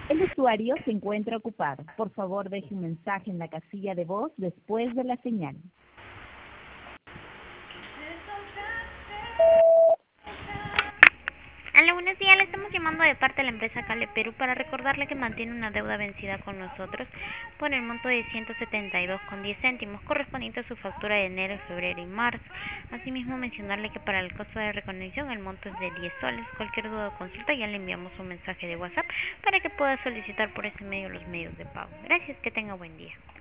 El usuario se encuentra ocupado. Por favor, deje un mensaje en la casilla de voz después de la señal. Hola, buenos días. Le estamos llamando de parte de la empresa Cale Perú para recordarle que mantiene una deuda vencida con nosotros por el monto de 172,10 céntimos correspondiente a su factura de enero, febrero y marzo. Asimismo, mencionarle que para el costo de reconexión el monto es de 10 soles. Cualquier duda o consulta ya le enviamos un mensaje de WhatsApp para que pueda solicitar por ese medio los medios de pago. Gracias, que tenga buen día.